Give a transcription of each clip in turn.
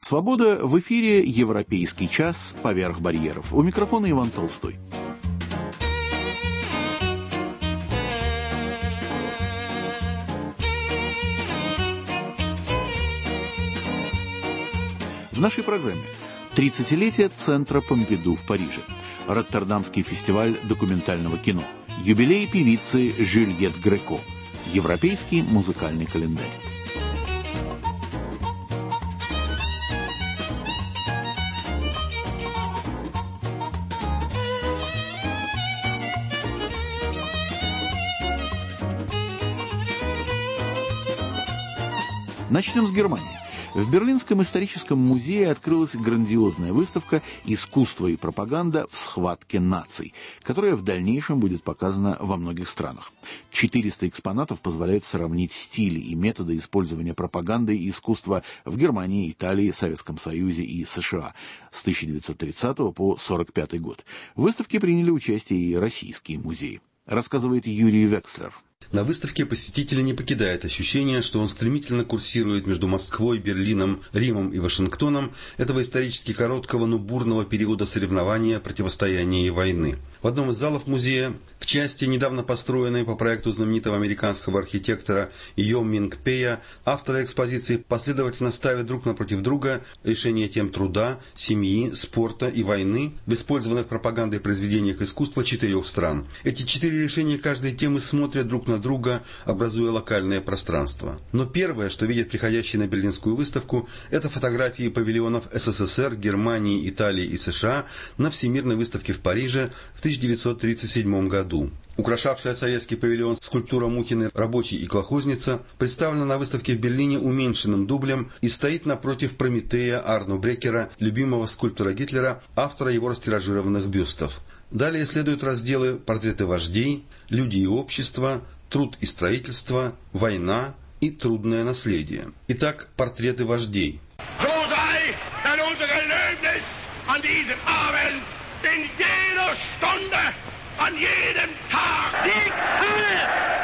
Свобода в эфире «Европейский час. Поверх барьеров». У микрофона Иван Толстой. В нашей программе 30-летие Центра Помпиду в Париже, Роттердамский фестиваль документального кино, юбилей певицы Жюльетт Греко, европейский музыкальный календарь. Начнем с Германии. В Берлинском историческом музее открылась грандиозная выставка «Искусство и пропаганда в схватке наций», которая в дальнейшем будет показана во многих странах. 400 экспонатов позволяют сравнить стили и методы использования пропаганды и искусства в Германии, Италии, Советском Союзе и США с 1930 по 1945 год. В выставке приняли участие и российские музеи. Рассказывает Юрий Векслер. На выставке посетителя не покидает ощущение, что он стремительно курсирует между Москвой, Берлином, Римом и Вашингтоном этого исторически короткого, но бурного периода соревнования, противостояния и войны. В одном из залов музея, в части, недавно построенной по проекту знаменитого американского архитектора Йо Минг Пея, авторы экспозиции последовательно ставят друг напротив друга решения тем труда, семьи, спорта и войны в использованных пропагандой произведениях искусства 4 стран. Эти 4 решения каждой темы смотрят друг на друга, образуя локальное пространство. Но первое, что видят приходящие на Берлинскую выставку, это фотографии павильонов СССР, Германии, Италии и США на Всемирной выставке в Париже в 1937 году. Украшавшая советский павильон скульптура Мухиной «Рабочий и колхозница» представлена на выставке в Берлине уменьшенным дублем и стоит напротив Прометея Арно Брекера, любимого скульптора Гитлера, автора его растиражированных бюстов. Далее следуют разделы «Портреты вождей», «Люди и общество», «Труд и строительство», «Война» и «Трудное наследие». Итак, портреты вождей. An jedem Tag Sieg Heil!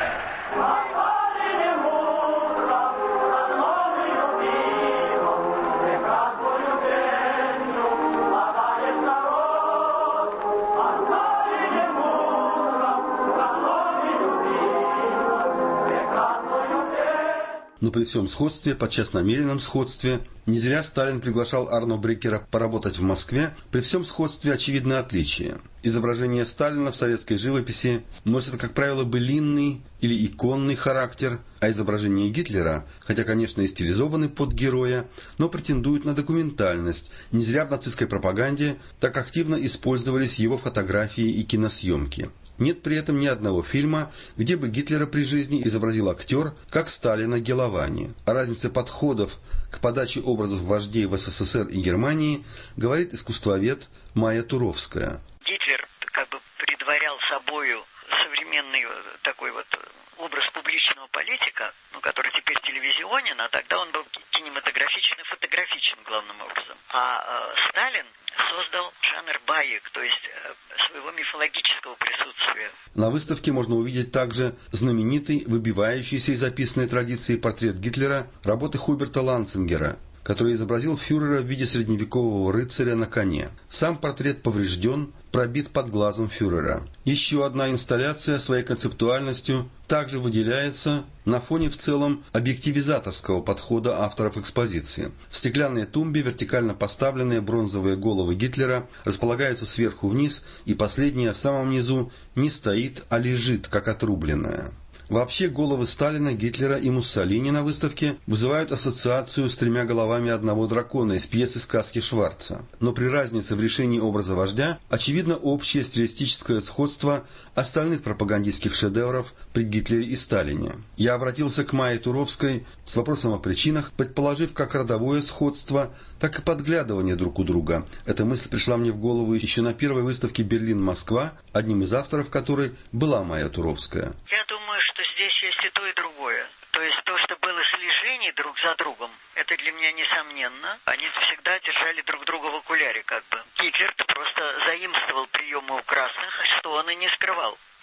Но при всем сходстве, подчас намеренном сходстве, не зря Сталин приглашал Арно Брекера поработать в Москве, при всем сходстве очевидно отличие. Изображения Сталина в советской живописи носят, как правило, былинный или иконный характер, а изображения Гитлера, хотя, конечно, и стилизованы под героя, но претендуют на документальность. Не зря в нацистской пропаганде так активно использовались его фотографии и киносъемки. Нет при этом ни одного фильма, где бы Гитлера при жизни изобразил актер, как Сталина Геловани. О разнице подходов к подаче образов вождей в СССР и Германии говорит искусствовед Майя Туровская. Гитлер как бы предварял собою современный такой вот образ публичного политика, который теперь телевизионен, а тогда он был кинематографичен и фотографичен главным образом. А Сталин создал жанр баек, то есть своего мифологического присутствия. На выставке можно увидеть также знаменитый, выбивающийся из описанной традиции портрет Гитлера работы Хуберта Ланцингера, который изобразил фюрера в виде средневекового рыцаря на коне. Сам портрет поврежден, пробит под глазом фюрера. Еще одна инсталляция своей концептуальностью также выделяется на фоне в целом объективизаторского подхода авторов экспозиции. В стеклянной тумбе вертикально поставленные бронзовые головы Гитлера располагаются сверху вниз, и последняя в самом низу не стоит, а лежит, как отрубленная. Вообще, головы Сталина, Гитлера и Муссолини на выставке вызывают ассоциацию с 3 головами одного дракона из пьесы «Сказки Шварца». Но при разнице в решении образа вождя очевидно общее стилистическое сходство остальных пропагандистских шедевров при Гитлере и Сталине. Я обратился к Майе Туровской с вопросом о причинах, предположив как родовое сходство, так и подглядывание друг у друга. Эта мысль пришла мне в голову еще на первой выставке «Берлин-Москва», одним из авторов которой была Майя Туровская. Я думаю, что здесь есть и то, и другое. То есть то, что было слежение друг за другом, это для меня несомненно. Они всегда держали друг друга в окуляре как бы. Гитлер просто заимствовал приемы у красных, что он и не скрывал.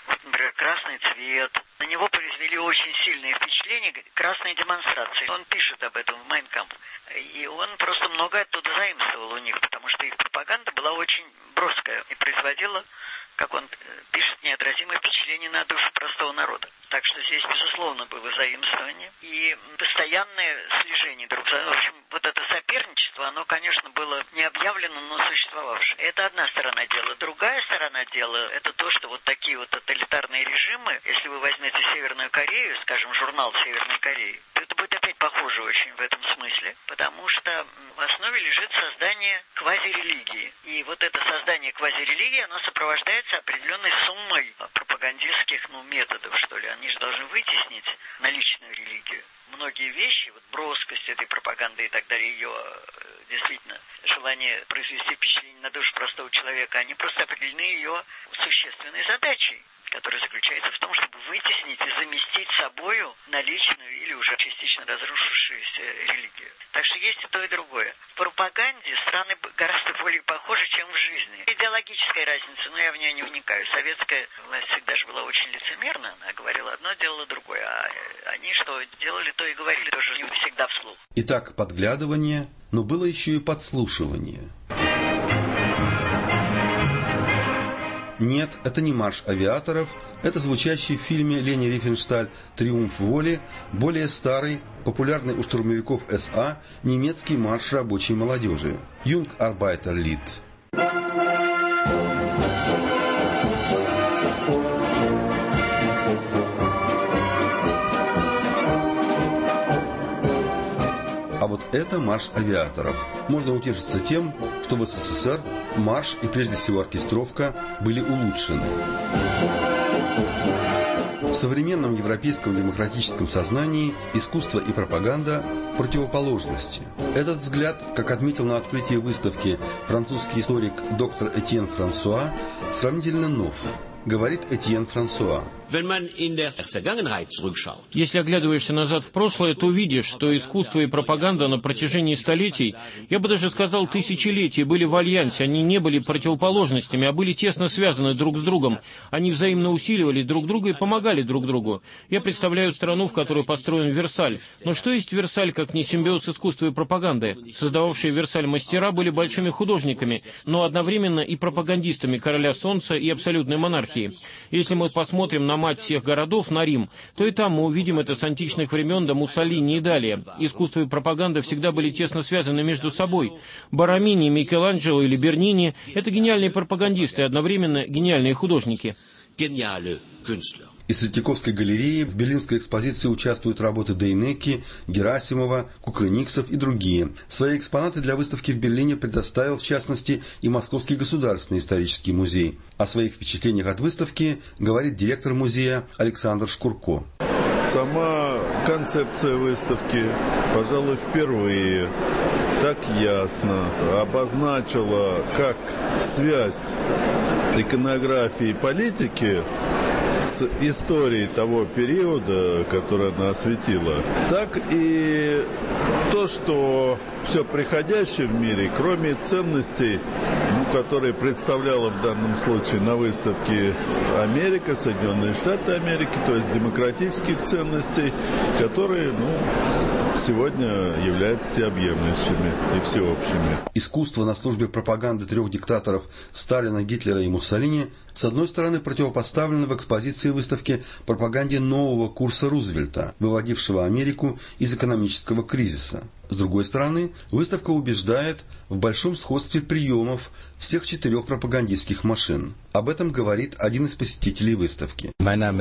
Например, «Красный цвет». На него произвели очень сильное впечатление красные демонстрации. Он пишет об этом в «Майн кампф». И он просто много оттуда заимствовал у них, потому что их пропаганда была очень броская и производила, как он пишет, неотразимое впечатление на душу простого народа. Так что здесь, безусловно, было заимствование и постоянное слежение друг за другом. В общем, вот это соперничество, оно, конечно, было не объявлено, но существовавшее. Это одна сторона дела. Другая сторона дела – это то, что вот такие вот тоталитарные режимы, если вы возьмете Северную Корею, скажем, журнал Северной Кореи, то это будет опять похоже очень в этом смысле, потому что в основе лежит создание квазирелигии. И вот это создание квазирелигии, оно сопровождается определенной суммой пропагандистских, методов, что ли. Они же должны вытеснить наличную религию. Многие вещи, вот броскость этой пропаганды и так далее, ее действительно желание произвести впечатление на душу простого человека, они просто определены ее существенной задачей, которая заключается в том, чтобы вытеснить и заместить собою наличную или уже частично разрушившуюся религию. Так что есть и то, и другое. В пропаганде страны гораздо более похожи, чем в жизни. Идеологическая разница, но я в нее не вникаю. Советская власть всегда же была очень лицемерна. Она говорила одно, делала другое. А они что делали, то и говорили тоже не всегда вслух. Итак, подглядывание, но было еще и подслушивание. Нет, это не марш авиаторов, это звучащий в фильме Лени Рифеншталь «Триумф воли» более старый, популярный у штурмовиков СА, немецкий марш рабочей молодежи «Юнг Арбайтерлид». А вот это марш авиаторов. Можно утешиться тем, что в СССР марш и прежде всего оркестровка были улучшены. В современном европейском демократическом сознании искусство и пропаганда – противоположности. Этот взгляд, как отметил на открытии выставки французский историк доктор Этьен Франсуа, сравнительно нов. Говорит Этьен Франсуа. Если оглядываешься назад в прошлое, то увидишь, что искусство и пропаганда на протяжении столетий, я бы даже сказал тысячелетий, были в альянсе. Они не были противоположностями, а были тесно связаны друг с другом. Они взаимно усиливали друг друга и помогали друг другу. Я представляю страну, в которой построен Версаль. Но что есть Версаль, как не симбиоз искусства и пропаганды? Создававшие Версаль мастера были большими художниками, но одновременно и пропагандистами короля солнца и абсолютной монархии. Если мы посмотрим на мать всех городов, на Рим, то и там мы увидим это с античных времен до Муссолини и далее. Искусство и пропаганда всегда были тесно связаны между собой. Боромини, Микеланджело или Бернини – это гениальные пропагандисты и одновременно гениальные художники. Из Третьяковской галереи в Берлинской экспозиции участвуют работы Дейнеки, Герасимова, Кукрыниксов и другие. Свои экспонаты для выставки в Берлине предоставил, в частности, и Московский государственный исторический музей. О своих впечатлениях от выставки говорит директор музея Александр Шкурко. Сама концепция выставки, пожалуй, впервые так ясно обозначила как связь иконографии и политики с историей того периода, который она осветила, так и то, что все приходящее в мире, кроме ценностей, которые представляла в данном случае на выставке Америка, Соединенные Штаты Америки, то есть демократических ценностей, которые, сегодня являются всеобъемлющими и всеобщими. Искусство на службе пропаганды трех диктаторов Сталина, Гитлера и Муссолини с одной стороны противопоставлено в экспозиции выставки пропаганде нового курса Рузвельта, выводившего Америку из экономического кризиса. С другой стороны, выставка убеждает в большом сходстве приемов всех четырех пропагандистских машин. Об этом говорит один из посетителей выставки.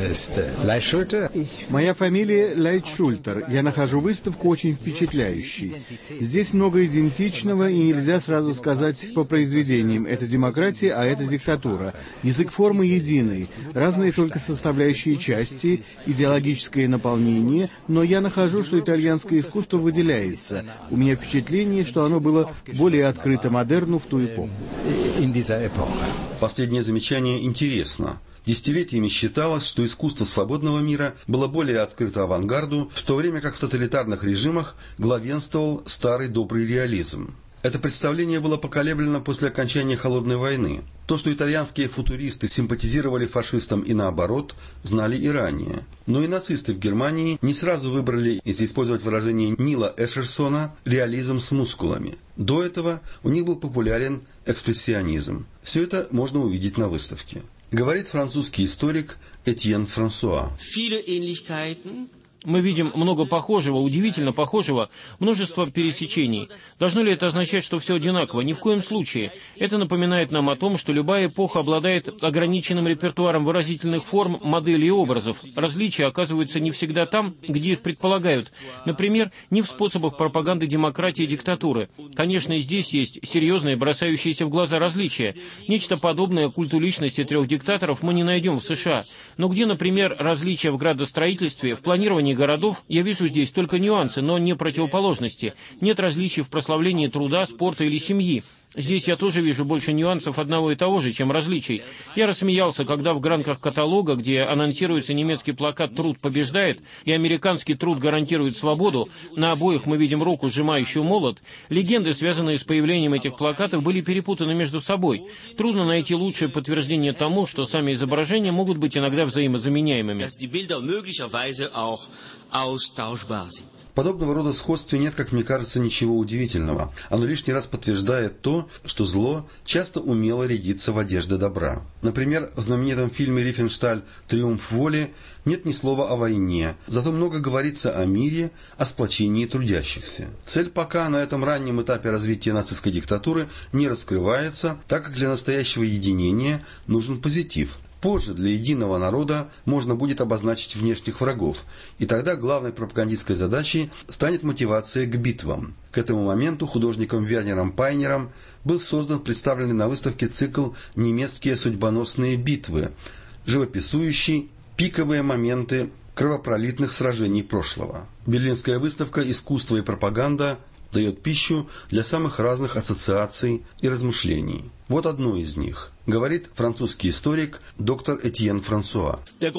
Моя фамилия Лайтшультер. Я нахожу выставку очень впечатляющей. Здесь много идентичного, и нельзя сразу сказать по произведениям: это демократия, а это диктатура. Язык формы единый, разные только составляющие части, идеологическое наполнение, но я нахожу, что итальянское искусство выделяется. У меня впечатление, что оно было более открыто модерну в ту эпоху. Последнее замечание интересно. Десятилетиями считалось, что искусство свободного мира было более открыто авангарду, в то время как в тоталитарных режимах главенствовал старый добрый реализм. Это представление было поколеблено после окончания Холодной войны. То, что итальянские футуристы симпатизировали фашистам и наоборот, знали и ранее. Но и нацисты в Германии не сразу выбрали, если использовать выражение Нила Эшерсона, реализм с мускулами. До этого у них был популярен экспрессионизм. Все это можно увидеть на выставке. Говорит французский историк Этьен Франсуа. Мы видим много похожего, удивительно похожего, множество пересечений. Должно ли это означать, что все одинаково? Ни в коем случае. Это напоминает нам о том, что любая эпоха обладает ограниченным репертуаром выразительных форм, моделей и образов. Различия оказываются не всегда там, где их предполагают. Например, не в способах пропаганды демократии и диктатуры. Конечно, и здесь есть серьезные, бросающиеся в глаза различия. Нечто подобное культу личности трех диктаторов мы не найдем в США. Но где, например, различия в градостроительстве, в планировании городов, я вижу здесь только нюансы, но не противоположности. Нет различий в прославлении труда, спорта или семьи. Здесь я тоже вижу больше нюансов одного и того же, чем различий. Я рассмеялся, когда в гранках каталога, где анонсируется немецкий плакат «Труд побеждает» и американский «Труд гарантирует свободу», на обоих мы видим руку, сжимающую молот. Легенды, связанные с появлением этих плакатов, были перепутаны между собой. Трудно найти лучшее подтверждение тому, что сами изображения могут быть иногда взаимозаменяемыми. В подобного рода сходстве нет, как мне кажется, ничего удивительного. Оно лишний раз подтверждает то, что зло часто умело рядится в одежды добра. Например, в знаменитом фильме Рифеншталь «Триумф воли» нет ни слова о войне, зато много говорится о мире, о сплочении трудящихся. Цель пока на этом раннем этапе развития нацистской диктатуры не раскрывается, так как для настоящего единения нужен позитив. Позже для единого народа можно будет обозначить внешних врагов, и тогда главной пропагандистской задачей станет мотивация к битвам. К этому моменту художником Вернером Пайнером был создан представленный на выставке цикл «Немецкие судьбоносные битвы», живописующий пиковые моменты кровопролитных сражений прошлого. Берлинская выставка «Искусство и пропаганда» дает пищу для самых разных ассоциаций и размышлений. Вот одно из них. Говорит французский историк доктор Этьен Франсуа.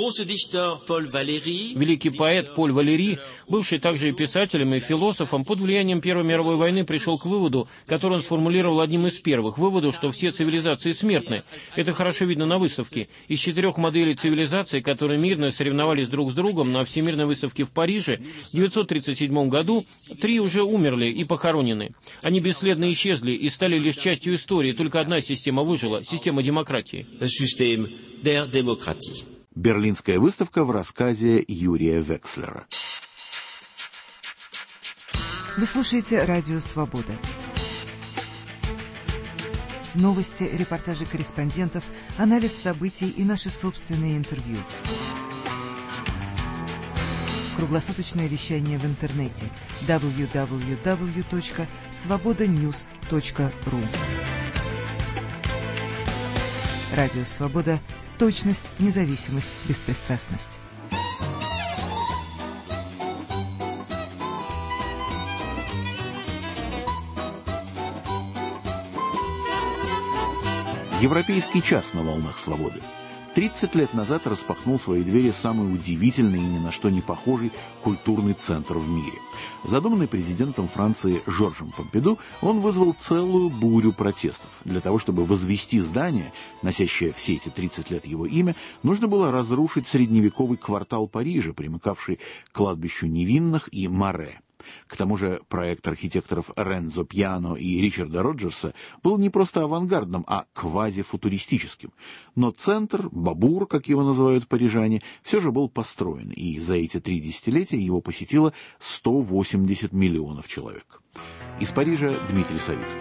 Великий поэт Поль Валери, бывший также и писателем, и философом, под влиянием Первой мировой войны пришел к выводу, который он сформулировал одним из первых, выводу, что все цивилизации смертны. Это хорошо видно на выставке. Из 4 моделей цивилизаций, которые мирно соревновались друг с другом на Всемирной выставке в Париже в 1937 году, 3 уже умерли и похоронены. Они бесследно исчезли и стали лишь частью истории, только одна система выжила – система демократии. Берлинская выставка в рассказе Юрия Векслера. Вы слушаете «Радио Свобода». Новости, репортажи корреспондентов, анализ событий и наши собственные интервью. Круглосуточное вещание в интернете www.svobodanews.ru. Радио Свобода. Точность, независимость, беспристрастность. Европейский час на волнах свободы. 30 лет назад распахнул свои двери самый удивительный и ни на что не похожий культурный центр в мире. Задуманный президентом Франции Жоржем Помпиду, он вызвал целую бурю протестов. Для того, чтобы возвести здание, носящее все эти 30 лет его имя, нужно было разрушить средневековый квартал Парижа, примыкавший к кладбищу невинных и Маре. К тому же проект архитекторов Ренцо Пьяно и Ричарда Роджерса был не просто авангардным, а квазифутуристическим. Но центр, Бабур, как его называют парижане, все же был построен, и за эти 3 десятилетия его посетило 180 миллионов человек. Из Парижа Дмитрий Савицкий.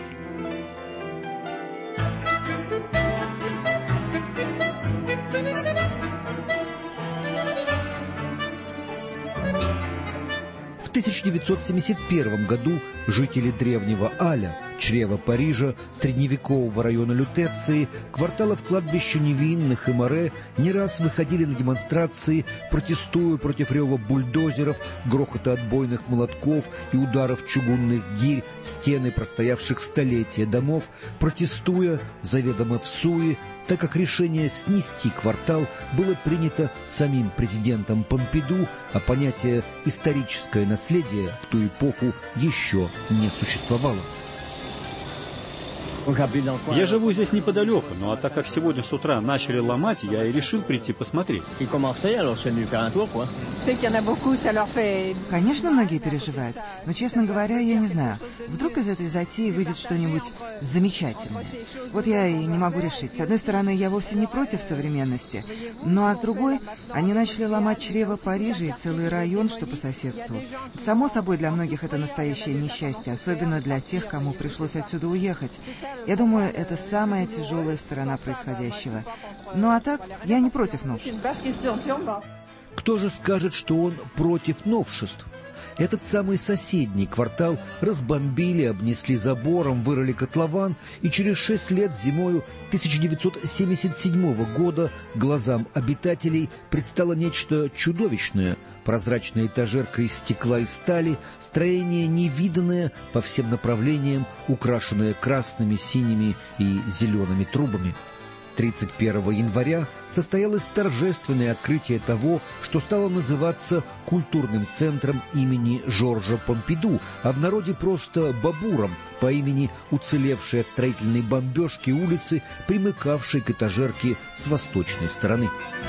В 1971 году жители древнего Аля, чрева Парижа, средневекового района Лютеции, кварталов кладбища невинных и Маре не раз выходили на демонстрации, протестуя против рева бульдозеров, грохота отбойных молотков и ударов чугунных гирь в стены простоявших столетия домов, протестуя заведомо в суе, так как решение снести квартал было принято самим президентом Помпиду, а понятие «историческое наследие» в ту эпоху еще не существовало. Я живу здесь неподалеку, ну а так как сегодня с утра начали ломать, я и решил прийти посмотреть. Конечно, многие переживают, но, честно говоря, я не знаю. Вдруг из этой затеи выйдет что-нибудь замечательное. Вот я и не могу решить. С одной стороны, я вовсе не против современности, ну а с другой, они начали ломать чрево Парижа и целый район, что по соседству. Само собой, для многих это настоящее несчастье, особенно для тех, кому пришлось отсюда уехать. Я думаю, это самая тяжелая сторона происходящего. Ну а так, я не против новшеств. Кто же скажет, что он против новшеств? Этот самый соседний квартал разбомбили, обнесли забором, вырыли котлован, и через 6 лет зимою 1977 года глазам обитателей предстало нечто чудовищное. Прозрачная этажерка из стекла и стали, строение невиданное по всем направлениям, украшенное красными, синими и зелеными трубами. 31 января состоялось торжественное открытие того, что стало называться культурным центром имени Жоржа Помпиду, а в народе просто Бабуром, по имени уцелевшей от строительной бомбежки улицы, примыкавшей к этажерке с восточной стороны.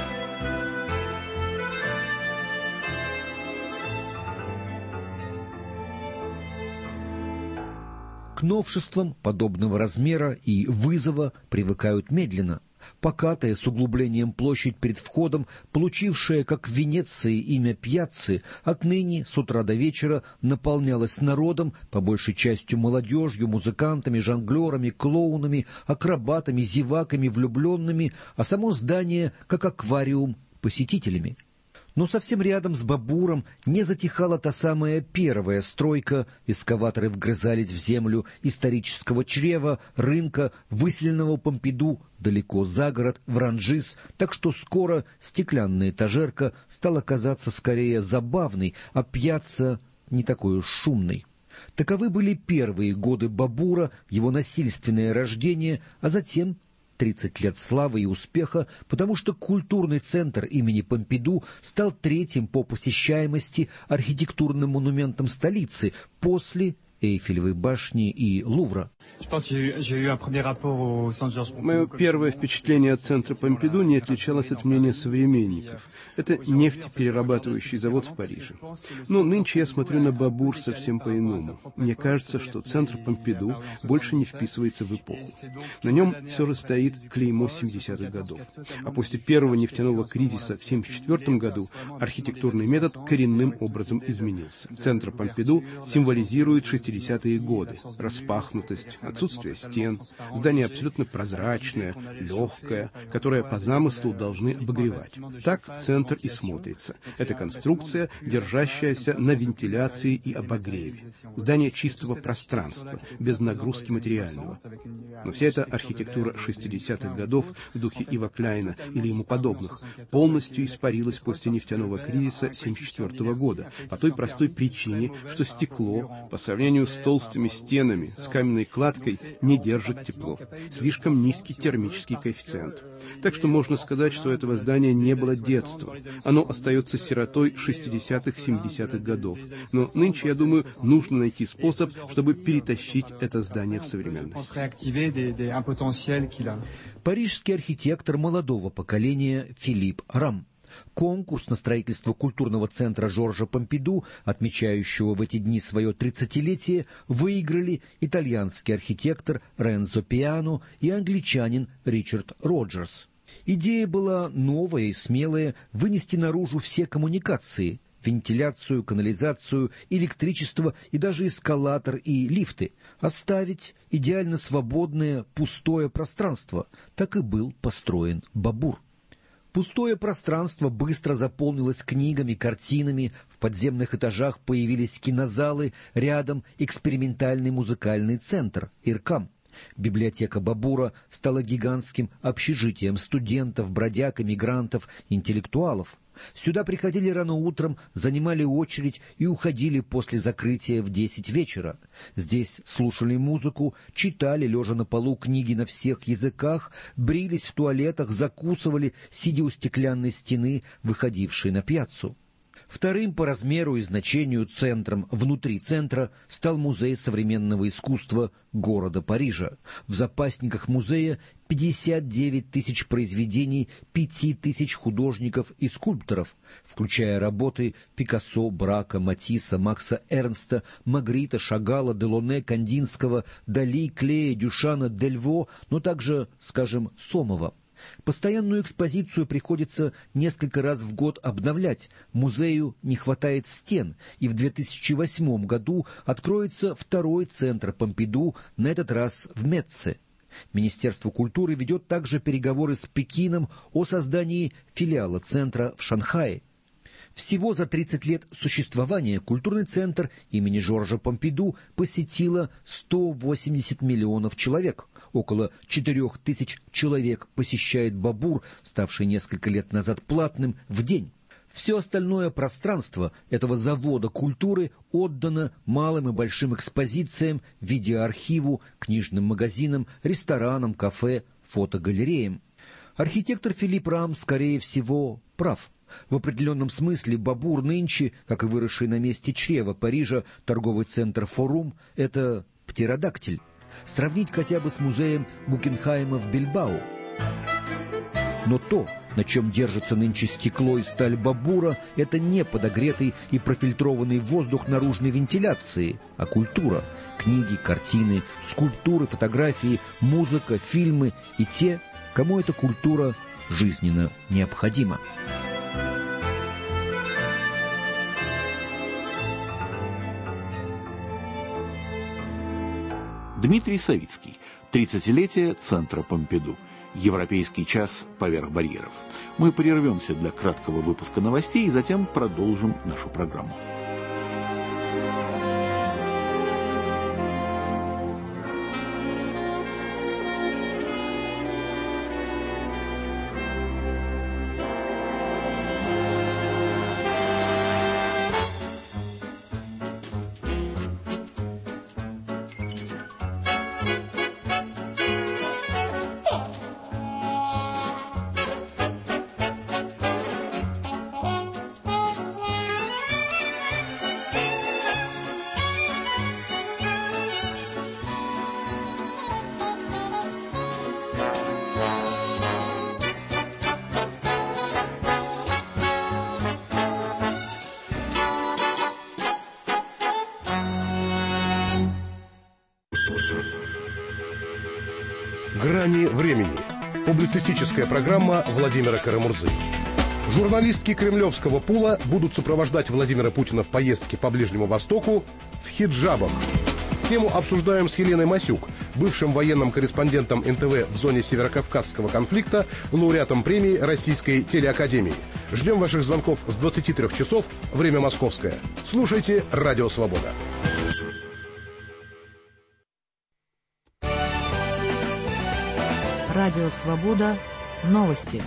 К новшествам подобного размера и вызова привыкают медленно. Покатая с углублением площадь перед входом, получившая, как в Венеции, имя Пьяцци, отныне с утра до вечера наполнялась народом, по большей частью молодежью, музыкантами, жонглерами, клоунами, акробатами, зеваками, влюбленными, а само здание, как аквариум, посетителями. Но совсем рядом с Бабуром не затихала та самая первая стройка, эскаваторы вгрызались в землю исторического чрева, рынка, выселенного Помпиду далеко за город, в Ранжис, так что скоро стеклянная этажерка стала казаться скорее забавной, а пьяцца не такой уж шумной. Таковы были первые годы Бабура, его насильственное рождение, а затем 30 лет славы и успеха, потому что культурный центр имени Помпиду стал третьим по посещаемости архитектурным монументом столицы после Эйфелевой башни и Лувра. Мое первое впечатление от центра Помпиду не отличалось от мнения современников. Это нефтеперерабатывающий завод в Париже. Но нынче я смотрю на Бабур совсем по-иному. Мне кажется, что центр Помпиду больше не вписывается в эпоху. На нем все расстоит клеймо 70-х годов. А после первого нефтяного кризиса в 1974 году архитектурный метод коренным образом изменился. Центр Помпиду символизирует 60-е годы. Распахнутость, отсутствие стен, здание абсолютно прозрачное, легкое, которое по замыслу должны обогревать. Так центр и смотрится. Это конструкция, держащаяся на вентиляции и обогреве. Здание чистого пространства, без нагрузки материального. Но вся эта архитектура 60-х годов в духе Ива Кляйна или ему подобных полностью испарилась после нефтяного кризиса 1974 года по той простой причине, что стекло по сравнению с толстыми стенами, с каменной кладкой, не держит тепло. Слишком низкий термический коэффициент. Так что можно сказать, что у этого здания не было детства. Оно остается сиротой 60-х, 70-х годов. Но нынче, я думаю, нужно найти способ, чтобы перетащить это здание в современность. Парижский архитектор молодого поколения Филипп Рам. Конкурс на строительство культурного центра Жоржа Помпиду, отмечающего в эти дни свое 30-летие, выиграли итальянский архитектор Ренцо Пиано и англичанин Ричард Роджерс. Идея была новая и смелая — вынести наружу все коммуникации — вентиляцию, канализацию, электричество и даже эскалатор и лифты, оставить идеально свободное пустое пространство. Так и был построен Бабур. Пустое пространство быстро заполнилось книгами, картинами, в подземных этажах появились кинозалы, рядом экспериментальный музыкальный центр «Иркам». Библиотека Бабура стала гигантским общежитием студентов, бродяг, эмигрантов, интеллектуалов. Сюда приходили рано утром, занимали очередь и уходили после закрытия в 10 вечера. Здесь слушали музыку, читали, лежа на полу, книги на всех языках, брились в туалетах, закусывали, сидя у стеклянной стены, выходившей на пьяццу. Вторым по размеру и значению центром внутри центра стал Музей современного искусства города Парижа. В запасниках музея 59 тысяч произведений 5 тысяч художников и скульпторов, включая работы Пикассо, Брака, Матисса, Макса Эрнста, Магрита, Шагала, Делоне, Кандинского, Дали, Клея, Дюшана, Дельво, но также, скажем, Сомова. Постоянную экспозицию приходится несколько раз в год обновлять. Музею не хватает стен, и в 2008 году откроется второй центр Помпиду, на этот раз в Метце. Министерство культуры ведет также переговоры с Пекином о создании филиала центра в Шанхае. Всего за 30 лет существования культурный центр имени Жоржа Помпиду посетило 180 миллионов человек. Около 4000 человек посещает Бабур, ставший несколько лет назад платным, в день. Все остальное пространство этого завода культуры отдано малым и большим экспозициям, видеоархиву, книжным магазинам, ресторанам, кафе, фотогалереям. Архитектор Филипп Рам, скорее всего, прав. В определенном смысле Бабур нынче, как и выросший на месте чрева Парижа торговый центр Форум, это птеродактиль. Сравнить хотя бы с музеем Гугенхайма в Бильбао. Но то, на чем держится нынче стекло и сталь Бабура, это не подогретый и профильтрованный воздух наружной вентиляции, а культура. Книги, картины, скульптуры, фотографии, музыка, фильмы и те, кому эта культура жизненно необходима. Дмитрий Савицкий. 30-летие Центра Помпиду. Европейский час поверх барьеров. Мы прервемся для краткого выпуска новостей и затем продолжим нашу программу. «Грани времени». Публицистическая программа Владимира Карамурзы. Журналистки кремлевского пула будут сопровождать Владимира Путина в поездке по Ближнему Востоку в хиджабах. Тему обсуждаем с Еленой Масюк, бывшим военным корреспондентом НТВ в зоне северокавказского конфликта, лауреатом премии Российской телеакадемии. Ждем ваших звонков с 23 часов, время московское. Слушайте «Радио Свобода». Радио «Свобода». Новости.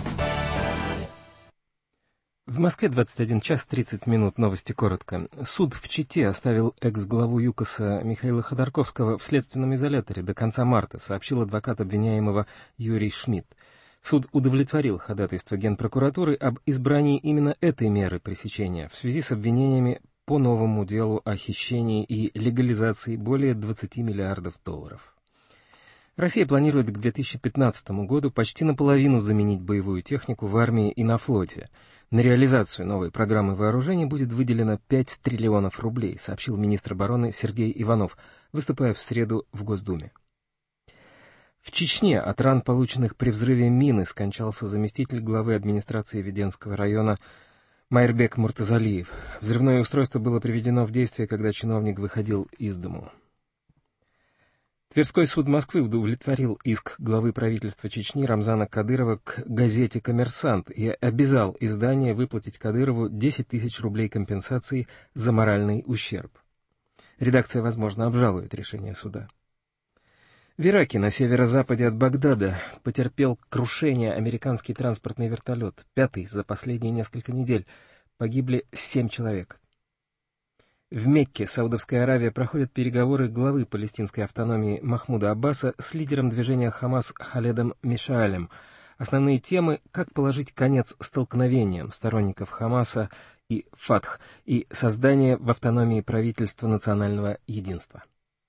В Москве 21 час 30 минут. Новости коротко. Суд в Чите оставил экс-главу ЮКОСа Михаила Ходорковского в следственном изоляторе до конца марта, сообщил адвокат обвиняемого Юрий Шмидт. Суд удовлетворил ходатайство Генпрокуратуры об избрании именно этой меры пресечения в связи с обвинениями по новому делу о хищении и легализации более 20 миллиардов долларов. Россия планирует к 2015 году почти наполовину заменить боевую технику в армии и на флоте. На реализацию новой программы вооружений будет выделено 5 триллионов рублей, сообщил министр обороны Сергей Иванов, выступая в среду в Госдуме. В Чечне от ран, полученных при взрыве мины, скончался заместитель главы администрации Веденского района Майрбек Муртазалиев. Взрывное устройство было приведено в действие, когда чиновник выходил из дому. Тверской суд Москвы удовлетворил иск главы правительства Чечни Рамзана Кадырова к газете «Коммерсант» и обязал издание выплатить Кадырову 10 тысяч рублей компенсации за моральный ущерб. Редакция, возможно, обжалует решение суда. В Ираке на северо-западе от Багдада потерпел крушение американский транспортный вертолет, 5-й за последние несколько недель. Погибли 7 человек. В Мекке, Саудовская Аравия, проходят переговоры главы палестинской автономии Махмуда Аббаса с лидером движения «Хамас» Халедом Мишаалем. Основные темы – как положить конец столкновениям сторонников Хамаса и Фатх, и создание в автономии правительства национального единства.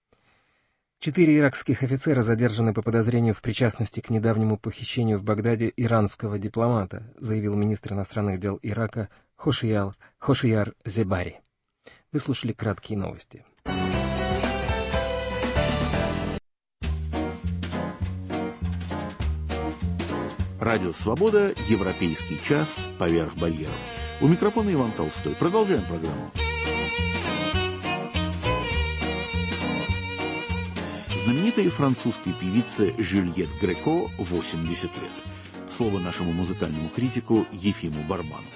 4 иракских офицера задержаны по подозрению в причастности к недавнему похищению в Багдаде иранского дипломата, заявил министр иностранных дел Ирака Хошияр Зебари. Вы слушали краткие новости. Радио «Свобода», Европейский час, поверх барьеров. У микрофона Иван Толстой. Продолжаем программу. Знаменитой французской певице Жюльет Греко 80 лет. Слово нашему музыкальному критику Ефиму Барману.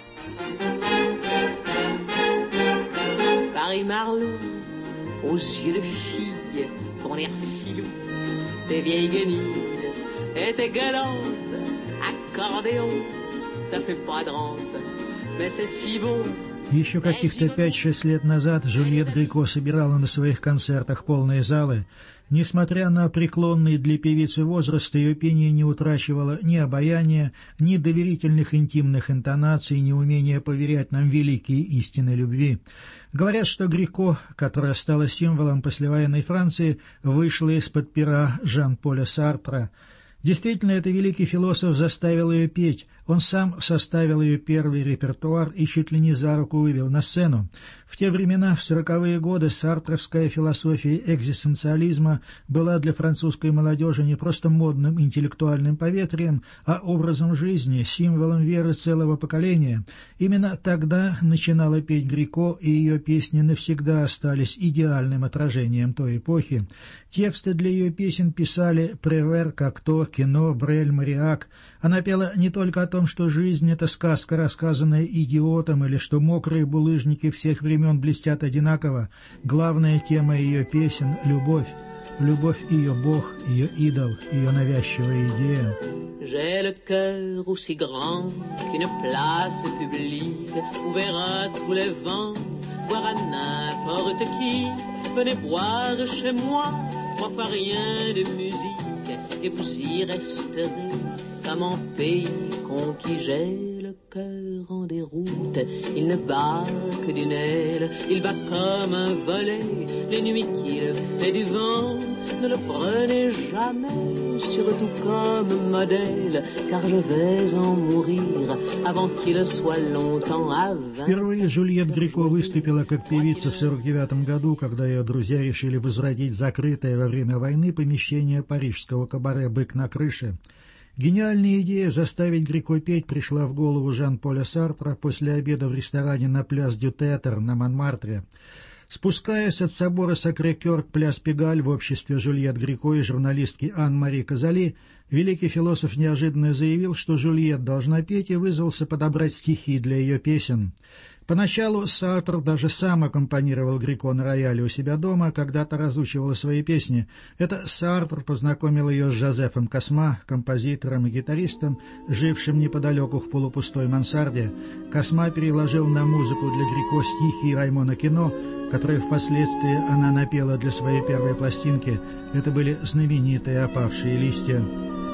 Paris-Marlot, aux yeux de fille, ton air filou, tes vieilles guenilles et tes galantes, accordéon, ça fait pas de rente, mais c'est si beau. Еще каких-то 5-6 лет назад Жюльет Греко собирала на своих концертах полные залы. Несмотря на преклонный для певицы возраст, ее пение не утрачивало ни обаяния, ни доверительных интимных интонаций, ни умения поверять нам великие истины любви. Говорят, что Греко, которая стала символом послевоенной Франции, вышла из-под пера Жан-Поля Сартра. Действительно, это великий философ заставил ее петь. Он сам составил ее первый репертуар и чуть ли не за руку вывел на сцену. В те времена, в 40-е годы, сартровская философия экзистенциализма была для французской молодежи не просто модным интеллектуальным поветрием, а образом жизни, символом веры целого поколения. Именно тогда начинала петь Греко, и ее песни навсегда остались идеальным отражением той эпохи. Тексты для ее песен писали Превер, Кокто, Кино, Брель, Мариак. Она пела не только о том, что жизнь — это сказка, рассказанная идиотом, или что мокрые булыжники всех времен блестят одинаково. Главная тема ее песен — любовь. Любовь — ее бог, ее идол, ее навязчивая идея. J'ai le cœur aussi grand qu'une place publique où verra tous les vents, voir à n'importe qui. Venez boire chez moi, 3 fois rien de musique, et vous y resterez. À mon pays conquis, j'ai le cœur en déroute. Il ne bat que d'une aile, il bat comme un volet. Les nuits qu'il fait du vent, ne le prenez jamais, surtout comme modèle, car je vais en mourir avant qu'il soit longtemps à 20. Впервые Жюльет Греко выступила как певица в 1949 году, когда ее друзья решили возродить закрытое во время войны помещение парижского кабаре «Бык на крыше». Гениальная идея заставить Греко петь пришла в голову Жан-Поля Сартра после обеда в ресторане на Пляс дю Тетер на Монмартре. Спускаясь от собора Сакрé-Кёр к Пляс Пегаль в обществе Жюльет Греко и журналистки Ан-Мари Казали, великий философ неожиданно заявил, что Жюльет должна петь, и вызвался подобрать стихи для ее песен. Поначалу Сартр даже сам аккомпанировал Греко на рояле у себя дома, когда-то разучивала свои песни. Это Сартр познакомил ее с Жозефом Косма, композитором и гитаристом, жившим неподалеку в полупустой мансарде. Косма переложил на музыку для Греко стихи Раймона Кино, которые впоследствии она напела для своей первой пластинки. Это были знаменитые «Опавшие листья».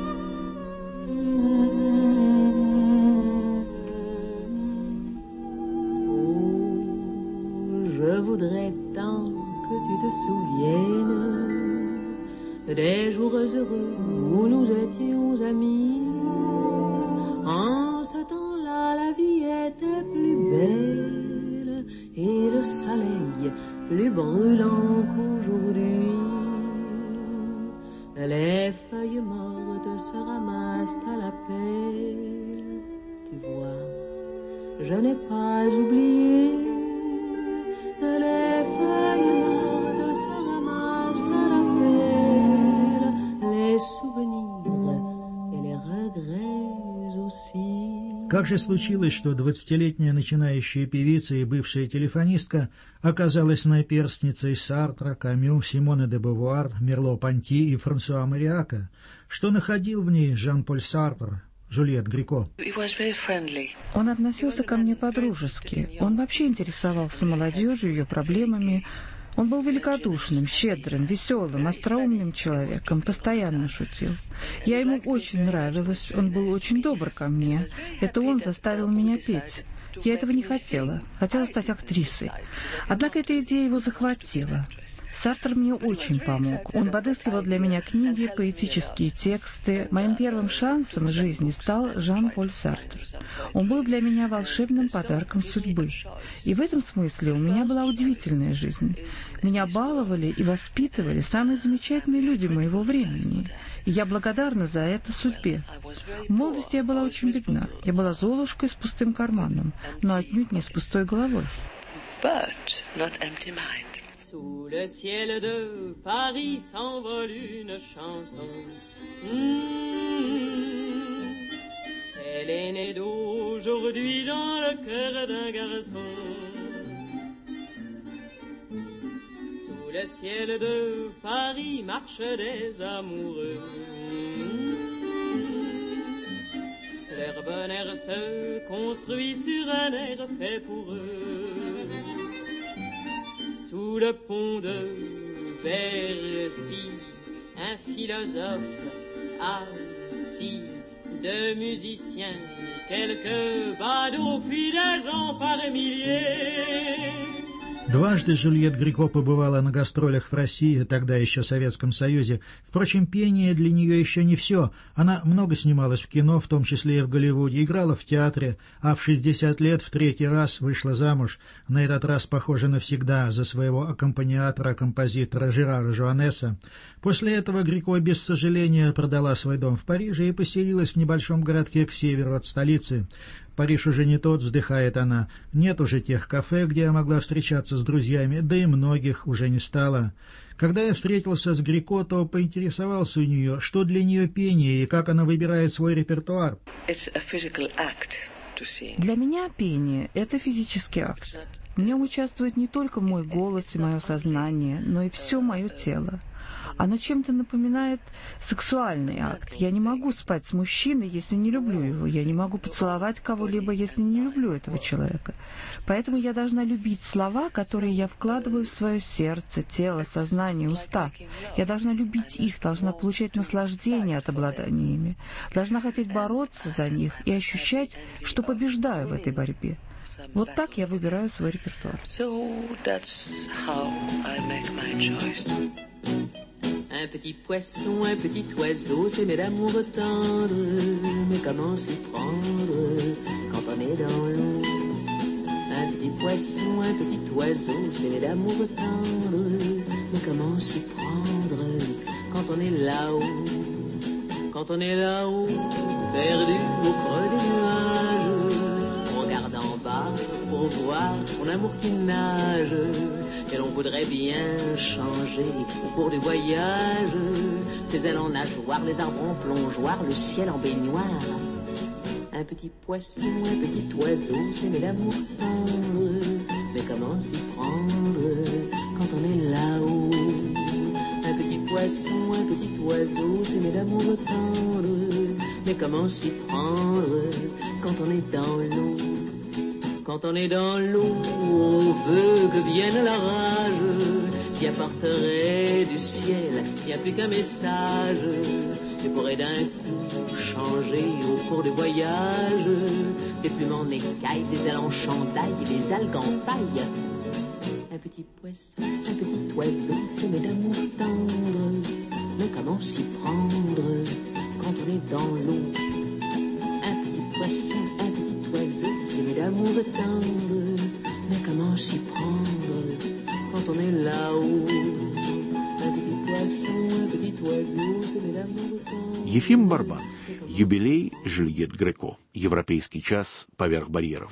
Je voudrais tant que tu te souviennes des jours heureux où nous étions amis. En ce temps-là, la vie était plus belle et le soleil plus brûlant qu'aujourd'hui. Les feuilles mortes se ramassent à la pelle. Tu vois, je n'ai pas oublié. Les feuilles mortes se ramassent à la pelle, les souvenirs et les regrets aussi. Как же случилось, что 20-летняя начинающая певица и бывшая телефонистка оказалась наперстницей Сартра, Камю, Симоне де Бувуар, Мерло-Понти и Франсуа Мариака? Что находил в ней Жан-Поль Сартр, Жюльет Греко? Он относился ко мне по-дружески. Он вообще интересовался молодежью, ее проблемами. Он был великодушным, щедрым, веселым, остроумным человеком, постоянно шутил. Я ему очень нравилась, он был очень добр ко мне. Это он заставил меня петь. Я этого не хотела. Хотела стать актрисой. Однако эта идея его захватила. Сартр мне очень помог. Он подыскивал для меня книги, поэтические тексты. Моим первым шансом в жизни стал Жан-Поль Сартр. Он был для меня волшебным подарком судьбы. И в этом смысле у меня была удивительная жизнь. Меня баловали и воспитывали самые замечательные люди моего времени. И я благодарна за это судьбе. В молодости я была очень бедна. Я была золушкой с пустым карманом, но отнюдь не с пустой головой. Sous le ciel de Paris s'envole une chanson. Elle est née d'aujourd'hui dans le cœur d'un garçon. Sous le ciel de Paris marchent des amoureux. Leur bonheur se construit sur un air fait pour eux. Sous le pont de Bercy, un philosophe assis, deux musiciens, quelques badauds, puis des gens par milliers. Дважды Жюльет Греко побывала на гастролях в России, тогда еще в Советском Союзе. Впрочем, пение для нее еще не все. Она много снималась в кино, в том числе и в Голливуде, играла в театре, а в 60 лет в третий раз вышла замуж, на этот раз, похоже, навсегда, за своего аккомпаниатора-композитора Жерара Жуанеса. После этого Греко без сожаления продала свой дом в Париже и поселилась в небольшом городке к северу от столицы. Париж уже не тот, вздыхает она. Нет уже тех кафе, где я могла встречаться с друзьями, да и многих уже не стало. Когда я встретился с Греко, то поинтересовался у нее, что для нее пение и как она выбирает свой репертуар. Для меня пение — это физический акт. В нем участвует не только мой голос и мое сознание, но и все мое тело. Оно чем-то напоминает сексуальный акт. Я не могу спать с мужчиной, если не люблю его. Я не могу поцеловать кого-либо, если не люблю этого человека. Поэтому я должна любить слова, которые я вкладываю в свое сердце, тело, сознание, уста. Я должна любить их, должна получать наслаждение от обладания ими. Должна хотеть бороться за них и ощущать, что побеждаю в этой борьбе. Вот так я выбираю свой репертуар. Un petit poisson, un petit oiseau, c'est mes d'amour tendre. Mais comment s'y prendre quand on est dans l'eau? Un petit poisson, un petit oiseau, c'est mes d'amour tendre. Mais comment s'y prendre quand on est là-haut? Quand on est là-haut, perdu au creux des nuages, on regarde en bas pour voir son amour qui nage. Et l'on voudrait bien changer au cours du voyage. Ses ailes en nageoire, les arbres en plongeoir, le ciel en baignoire. Un petit poisson, un petit oiseau, c'est mes d'amour tendre. Mais comment s'y prendre quand on est là-haut? Un petit poisson, un petit oiseau, c'est mes d'amour tendre. Mais comment s'y prendre quand on est dans l'eau? Quand on est dans l'eau, on veut que vienne la rage qui apporterait du ciel, il n'y a plus qu'un message qui pourrait d'un coup changer au cours du voyage. Des plumes en écaille, des ailes en chandail, des algues en paille. Un petit poisson, un petit oiseau, c'est mes d'amour tendre. Mais comment s'y prendre quand on est dans l'eau? Un petit poisson, un petit oiseau, c'est mes d'amour tendre. Mais comment s'y prendre quand on est là-haut? Un petit poisson, un petit oiseau, c'est mes d'amour tendre. Ефим Барбан. Юбилей Жюльет Греко. Европейский час поверх барьеров.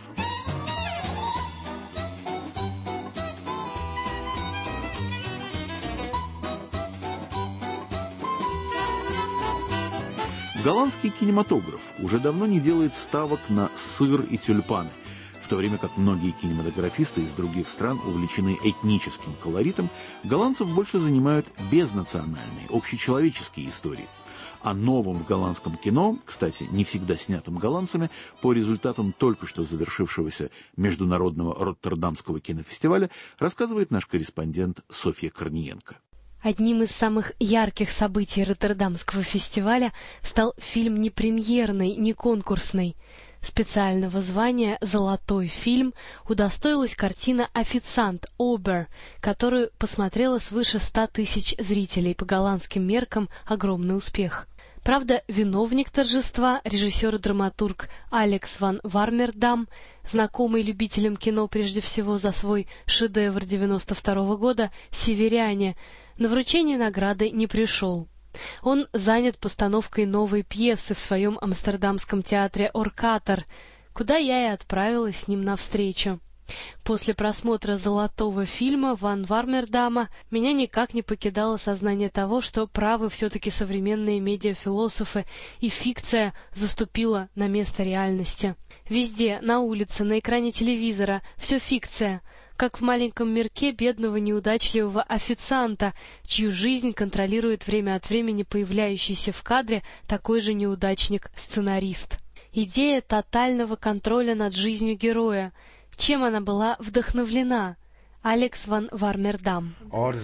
Голландский кинематограф уже давно не делает ставок на сыр и тюльпаны, в то время как многие кинематографисты из других стран увлечены этническим колоритом, голландцев больше занимают безнациональные, общечеловеческие истории. О новом в голландском кино, кстати, не всегда снятом голландцами, по результатам только что завершившегося Международного Роттердамского кинофестиваля, рассказывает наш корреспондент Софья Корниенко. Одним из самых ярких событий Роттердамского фестиваля стал фильм не премьерный, не конкурсный. Специального звания «Золотой фильм» удостоилась картина «Официант» Обер, которую посмотрело свыше 100 тысяч зрителей. По голландским меркам огромный успех. Правда, виновник торжества, режиссер-драматург Алекс ван Вармердам, знакомый любителям кино прежде всего за свой шедевр 1992 года «Северяне», на вручение награды не пришел. Он занят постановкой новой пьесы в своем амстердамском театре «Оркатер», куда я и отправилась с ним навстречу. После просмотра «Золотого фильма» Ван Вармердама меня никак не покидало сознание того, что правы все-таки современные медиафилософы, и фикция заступила на место реальности. Везде, на улице, на экране телевизора, все фикция, как в маленьком мирке бедного неудачливого официанта, чью жизнь контролирует время от времени появляющийся в кадре такой же неудачник-сценарист. Идея тотального контроля над жизнью героя. Чем она была вдохновлена? Алекс ван Вармердам.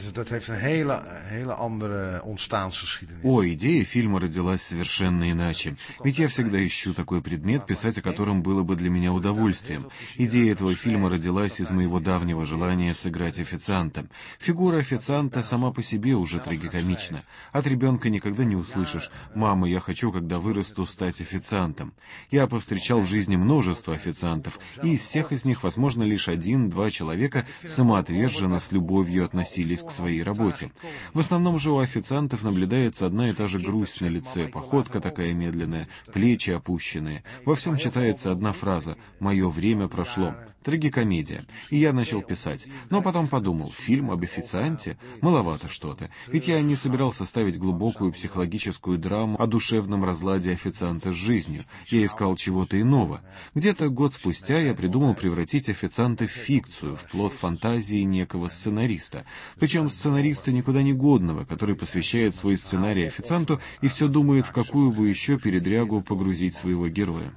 Идея фильма родилась совершенно иначе. Ведь я всегда ищу такой предмет, писать о котором было бы для меня удовольствием. Идея этого фильма родилась из моего давнего желания сыграть официанта. Фигура официанта сама по себе уже трагикомична. От ребенка никогда не услышишь: «Мама, я хочу, когда вырасту, стать официантом». Я повстречал в жизни множество официантов, и из всех из них, возможно, лишь 1-2 человека самоотверженно, с любовью относились к своей работе. В основном же у официантов наблюдается одна и та же грусть на лице, походка такая медленная, плечи опущенные. Во всем читается одна фраза: «Мое время прошло». Трагикомедия. И я начал писать. Но потом подумал: фильм об официанте? Маловато что-то. Ведь я не собирался ставить глубокую психологическую драму о душевном разладе официанта с жизнью. Я искал чего-то иного. Где-то год спустя я придумал превратить официанта в фикцию, в плод фантазии некого сценариста. Причем сценариста никуда не годного, который посвящает свой сценарий официанту и все думает, в какую бы еще передрягу погрузить своего героя.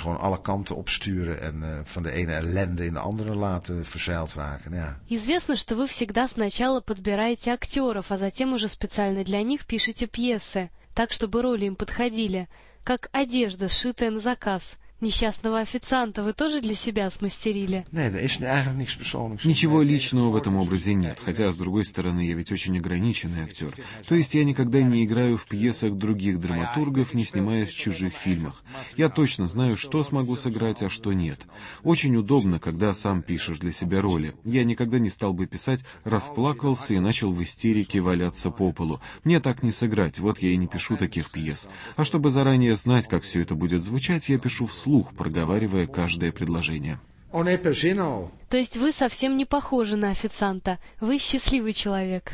Известно, что вы всегда сначала подбираете актеров, а затем уже специально для них пишете пьесы, так, чтобы роли им подходили, как одежда, сшитая на заказ. Несчастного официанта вы тоже для себя смастерили? Ничего личного в этом образе нет, хотя, с другой стороны, я ведь очень ограниченный актер. То есть я никогда не играю в пьесах других драматургов, не снимаясь в чужих фильмах. Я точно знаю, что смогу сыграть, а что нет. Очень удобно, когда сам пишешь для себя роли. Я никогда не стал бы писать «расплакался» и начал в истерике валяться по полу. Мне так не сыграть, вот я и не пишу таких пьес. А чтобы заранее знать, как все это будет звучать, я пишу вслух, проговаривая каждое предложение. То есть вы совсем не похожи на официанта. Вы счастливый человек.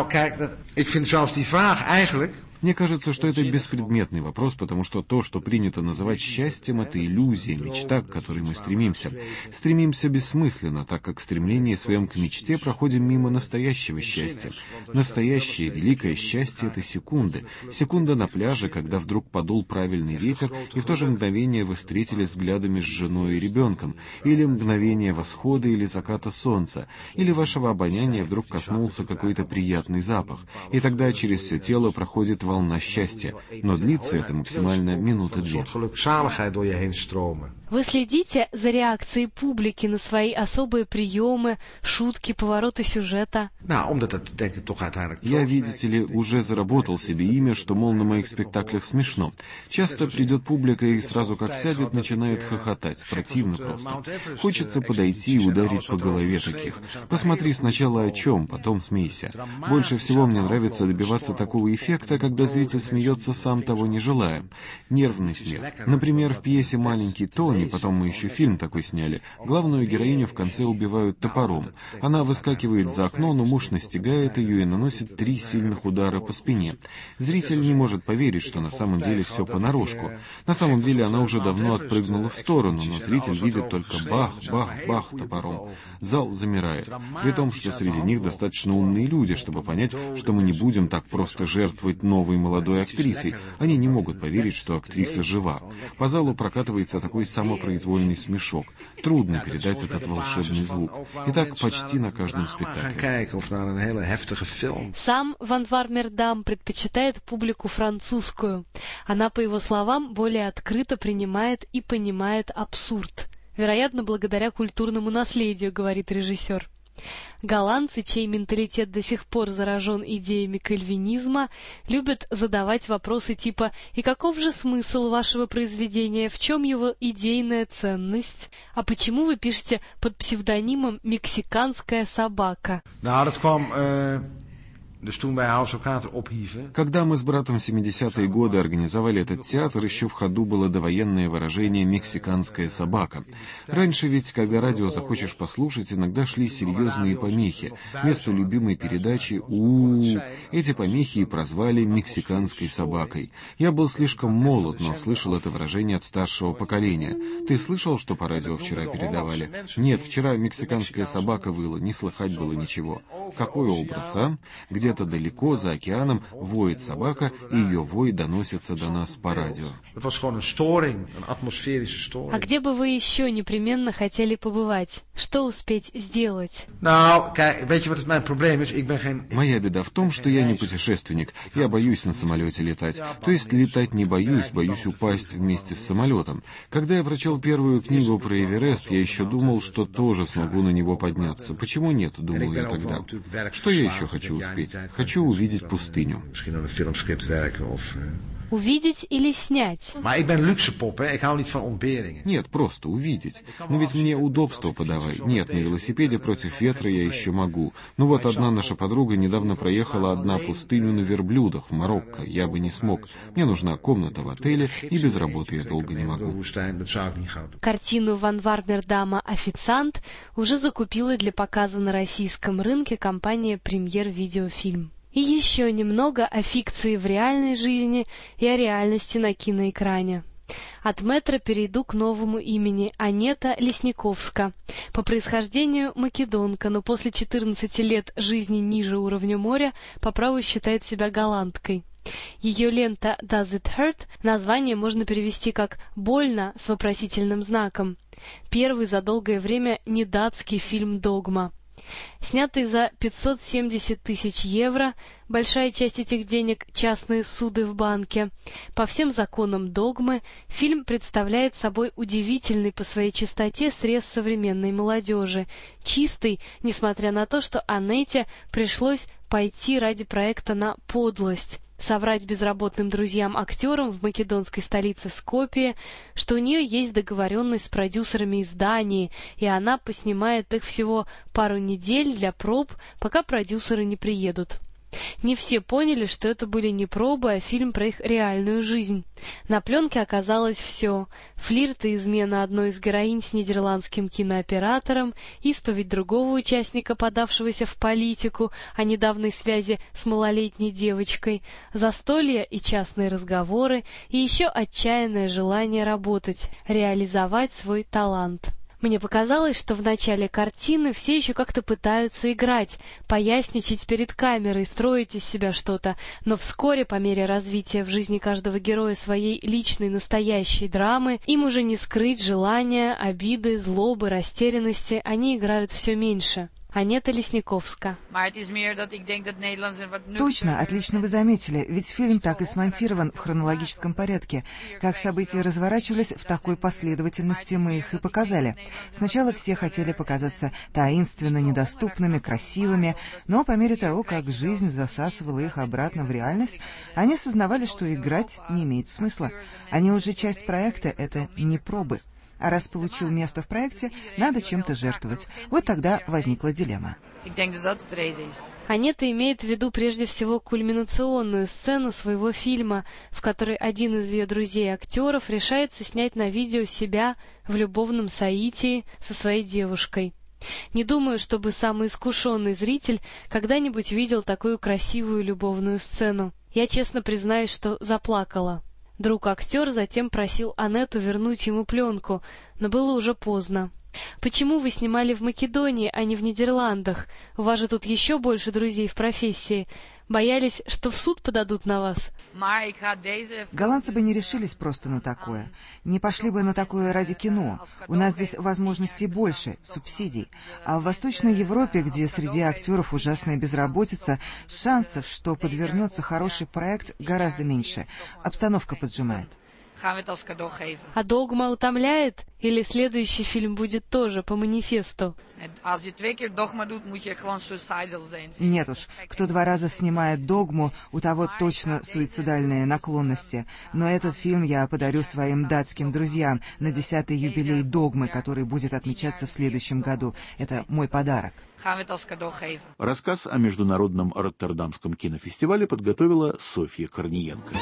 Мне кажется, что это беспредметный вопрос, потому что то, что принято называть счастьем, это иллюзия, мечта, к которой мы стремимся. Стремимся бессмысленно, так как в стремлении своем к мечте проходим мимо настоящего счастья. Настоящее великое счастье — это секунды. Секунда на пляже, когда вдруг подул правильный ветер, и в то же мгновение вы встретились взглядами с женой и ребенком. Или мгновение восхода или заката солнца. Или вашего обоняния вдруг коснулся какой-то приятный запах. И тогда через все тело проходит волна счастья, но длится это максимально 1-2 минуты. Вы следите за реакцией публики на свои особые приемы, шутки, повороты сюжета? Я, видите ли, уже заработал себе имя, что, мол, на моих спектаклях смешно. Часто придет публика и сразу как сядет, начинает хохотать. Противно просто. Хочется подойти и ударить по голове таких. Посмотри сначала о чем, потом смейся. Больше всего мне нравится добиваться такого эффекта, когда зритель смеется, сам того не желая. Нервный смех. Например, в пьесе «Маленький Тони», потом мы еще фильм такой сняли, главную героиню в конце убивают топором. Она выскакивает за окно, но муж настигает ее и наносит 3 сильных удара по спине. Зритель не может поверить, что на самом деле все понарошку. На самом деле она уже давно отпрыгнула в сторону, но зритель видит только бах, бах, бах топором. Зал замирает. При том, что среди них достаточно умные люди, чтобы понять, что мы не будем так просто жертвовать новой молодой актрисой. Они не могут поверить, что актриса жива. По залу прокатывается такой самый самопроизвольный смешок. Трудно передать этот волшебный звук. И так почти на каждом спектакле. Сам Ван Вармердам предпочитает публику французскую. Она, по его словам, более открыто принимает и понимает абсурд. Вероятно, благодаря культурному наследию, говорит режиссер. Голландцы, чей менталитет до сих пор заражен идеями кальвинизма, любят задавать вопросы типа «И каков же смысл вашего произведения? В чем его идейная ценность? А почему вы пишете под псевдонимом «Мексиканская собака»?» Когда мы с братом в 70-е годы организовали этот театр, еще в ходу было довоенное выражение «мексиканская собака». Раньше ведь, когда радио захочешь послушать, иногда шли серьезные помехи. Вместо любимой передачи «У-у-у». Эти помехи и прозвали «мексиканской собакой». Я был слишком молод, но слышал это выражение от старшего поколения. Ты слышал, что по радио вчера передавали? Нет, вчера «мексиканская собака» выла, не слыхать было ничего. Какой образ, а? Где-то далеко, за океаном, воет собака, и ее вой доносится до нас по радио. А где бы вы еще непременно хотели побывать? Что успеть сделать? Моя беда в том, что я не путешественник. Я боюсь на самолете летать. То есть летать не боюсь, боюсь упасть вместе с самолетом. Когда я прочел первую книгу про Эверест, я еще думал, что тоже смогу на него подняться. Почему нет, думал я тогда. Что я еще хочу успеть? Хочу увидеть пустыню. Увидеть или снять? Нет, просто увидеть. Но ведь мне удобство подавай. Нет, на велосипеде против ветра я еще могу. Ну вот одна наша подруга недавно проехала одна пустыню на верблюдах в Марокко. Я бы не смог. Мне нужна комната в отеле, и без работы я долго не могу. Картину Ван Вармердама «Официант» уже закупила для показа на российском рынке компания «Премьер Видеофильм». И еще немного о фикции в реальной жизни и о реальности на киноэкране. От мэтра перейду к новому имени — Анета Лесниковска. По происхождению македонка, но после 14 лет жизни ниже уровня моря по праву считает себя голландкой. Ее лента «Does it hurt?» название можно перевести как «больно» с вопросительным знаком. Первый за долгое время недатский фильм «Догма». Снятый за 570 тысяч евро, большая часть этих денег — частные суды в банке. По всем законам догмы, фильм представляет собой удивительный по своей чистоте срез современной молодежи. Чистый, несмотря на то, что Анете пришлось пойти ради проекта на подлость. Соврать безработным друзьям-актерам в македонской столице Скопье, что у нее есть договоренность с продюсерами из Дании, и она поснимает их всего пару недель для проб, пока продюсеры не приедут. Не все поняли, что это были не пробы, а фильм про их реальную жизнь. На пленке оказалось все: флирт и измена одной из героинь с нидерландским кинооператором, исповедь другого участника, подавшегося в политику, о недавней связи с малолетней девочкой, застолья и частные разговоры, и еще отчаянное желание работать, реализовать свой талант. Мне показалось, что в начале картины все еще как-то пытаются играть, поясничать перед камерой, строить из себя что-то, но вскоре, по мере развития в жизни каждого героя своей личной настоящей драмы, им уже не скрыть желания, обиды, злобы, растерянности, они играют все меньше. Анета Лесниковска. Точно, отлично вы заметили, ведь фильм так и смонтирован в хронологическом порядке. Как события разворачивались, в такой последовательности мы их и показали. Сначала все хотели показаться таинственно недоступными, красивыми, но по мере того, как жизнь засасывала их обратно в реальность, они осознавали, что играть не имеет смысла. Они уже часть проекта, это не пробы. А раз получил место в проекте, надо чем-то жертвовать. Вот тогда возникла дилемма. Анета имеет в виду прежде всего кульминационную сцену своего фильма, в которой один из ее друзей-актеров решается снять на видео себя в любовном соитии со своей девушкой. Не думаю, чтобы самый искушенный зритель когда-нибудь видел такую красивую любовную сцену. Я честно признаюсь, что заплакала. Друг-актер затем просил Анету вернуть ему пленку, но было уже поздно. «Почему вы снимали в Македонии, а не в Нидерландах? У вас же тут еще больше друзей в профессии. Боялись, что в суд подадут на вас? Голландцы бы не решились просто на такое. Не пошли бы на такое ради кино. У нас здесь возможностей больше, субсидий. А в Восточной Европе, где среди актеров ужасная безработица, шансов, что подвернется хороший проект, гораздо меньше. Обстановка поджимает. А «Догма» утомляет? Или следующий фильм будет тоже по манифесту? Нет уж, кто 2 раза снимает «Догму», у того точно суицидальные наклонности. Но этот фильм я подарю своим датским друзьям на 10-й юбилей «Догмы», который будет отмечаться в следующем году. Это мой подарок. Рассказ о международном Роттердамском кинофестивале подготовила Софья Корниенко.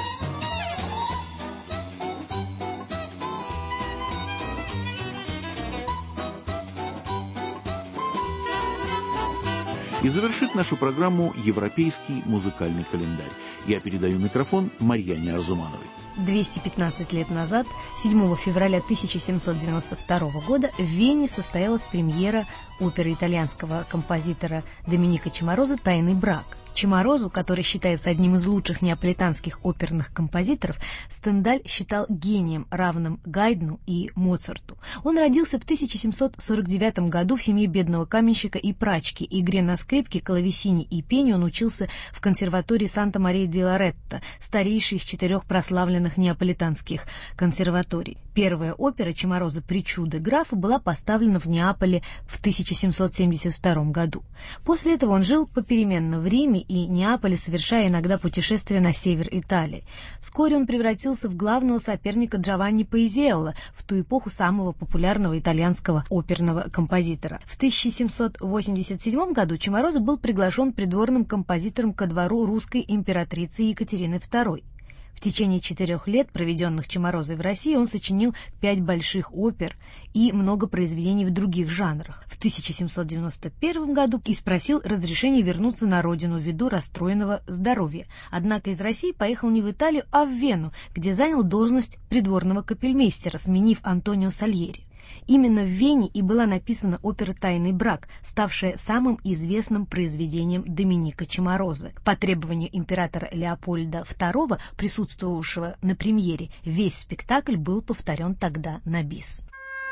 И завершит нашу программу «Европейский музыкальный календарь». Я передаю микрофон Марьяне Арзумановой. 215 лет назад, 7 февраля 1792 года, в Вене состоялась премьера оперы итальянского композитора Доминика Чиморозо «Тайный брак». Чиморозу, который считается одним из лучших неаполитанских оперных композиторов, Стендаль считал гением, равным Гайдну и Моцарту. Он родился в 1749 году в семье бедного каменщика и прачки. Игре на скрипке, клавесине и пению он учился в консерватории Санта-Мария-ди-Лоретто, старейшей из 4 прославленных неаполитанских консерваторий. Первая опера Чиморозо «Причуды графа» была поставлена в Неаполе в 1772 году. После этого он жил попеременно в Риме и Неаполе, совершая иногда путешествия на север Италии. Вскоре он превратился в главного соперника Джованни Паизиелло, в ту эпоху самого популярного итальянского оперного композитора. В 1787 году Чиморозо был приглашен придворным композитором ко двору русской императрицы Екатерины II. В течение 4 лет, проведенных Чиморозой в России, он сочинил 5 больших опер и много произведений в других жанрах. В 1791 году и спросил разрешения вернуться на родину ввиду расстроенного здоровья. Однако из России поехал не в Италию, а в Вену, где занял должность придворного капельмейстера, сменив Антонио Сальери. Именно в Вене и была написана опера «Тайный брак», ставшая самым известным произведением Доминика Чиморозо. По требованию императора Леопольда II, присутствовавшего на премьере, весь спектакль был повторен тогда на бис.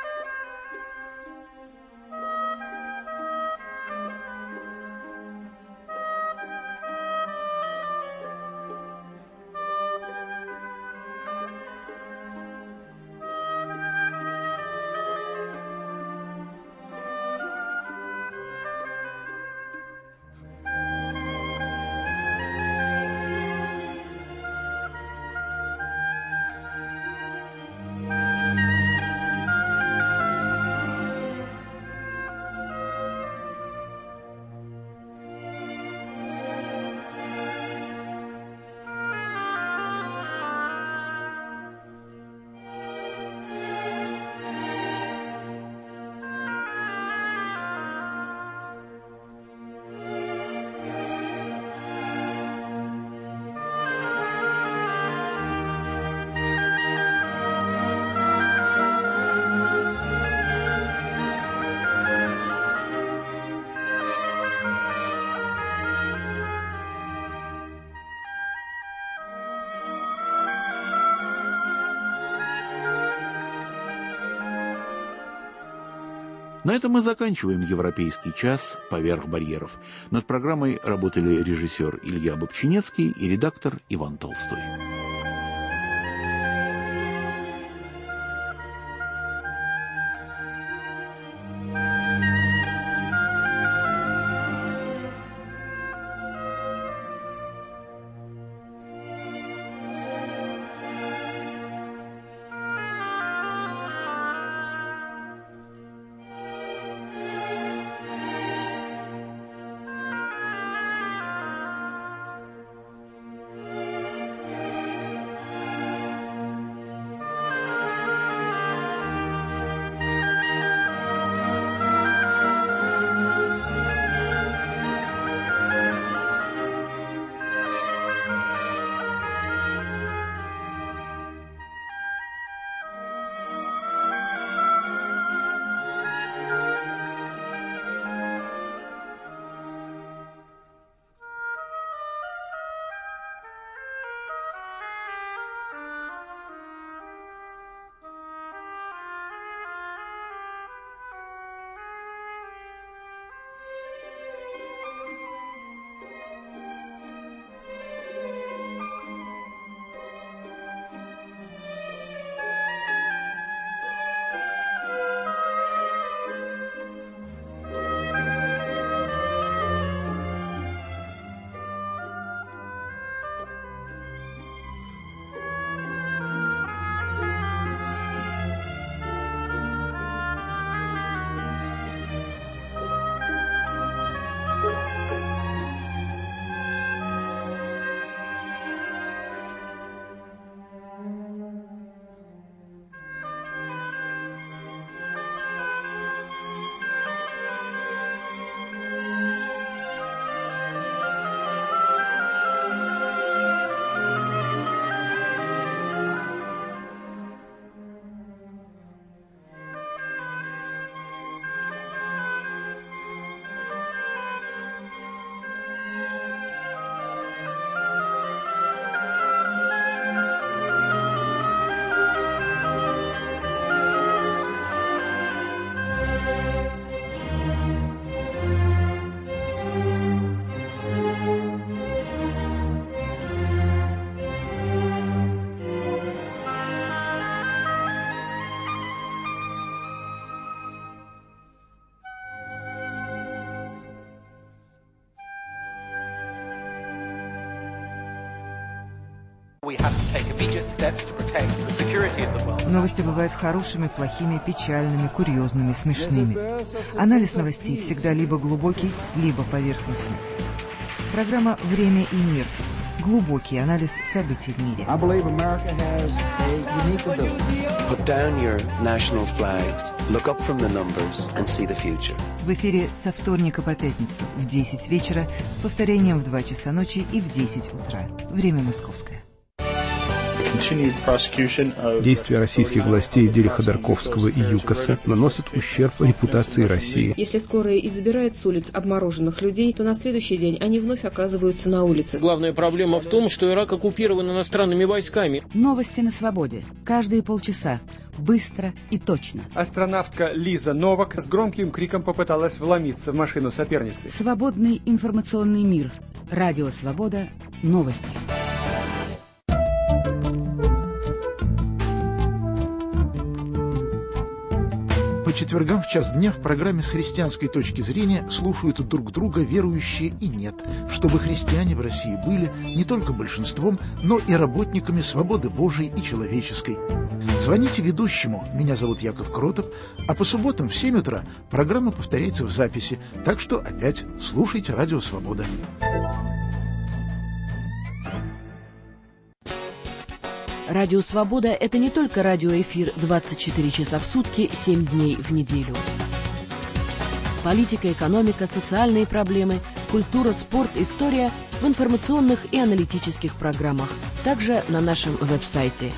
На этом мы заканчиваем «Европейский час. Поверх барьеров». Над программой работали режиссер Илья Бобчинецкий и редактор Иван Толстой. Новости бывают хорошими, плохими, печальными, курьезными, смешными. Анализ новостей всегда либо глубокий, либо поверхностный. Программа «Время и мир». Глубокий анализ событий в мире. В эфире со вторника по пятницу в 10 вечера с повторением в 2 часа ночи и в 10 утра. Время московское. Действия российских властей в деле Ходорковского и ЮКОСа наносят ущерб репутации России. Если скорая и забирает с улиц обмороженных людей, то на следующий день они вновь оказываются на улице. Главная проблема в том, что Ирак оккупирован иностранными войсками. Новости на свободе. Каждые полчаса. Быстро и точно. Астронавтка Лиза Новак с громким криком попыталась вломиться в машину соперницы. Свободный информационный мир. Радио «Свобода». Новости. По четвергам в час дня в программе «С христианской точки зрения» слушают друг друга верующие и нет, чтобы христиане в России были не только большинством, но и работниками свободы Божией и человеческой. Звоните ведущему, меня зовут Яков Кротов, а по субботам в 7 утра программа повторяется в записи, так что опять слушайте «Радио Свобода». Радио «Свобода» — это не только радиоэфир 24 часа в сутки, 7 дней в неделю. Политика, экономика, социальные проблемы, культура, спорт, история в информационных и аналитических программах. Также на нашем веб-сайте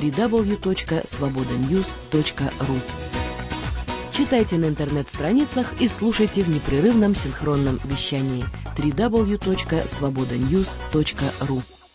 www.svobodanews.ru. Читайте на интернет-страницах и слушайте в непрерывном синхронном вещании www.svobodanews.ru.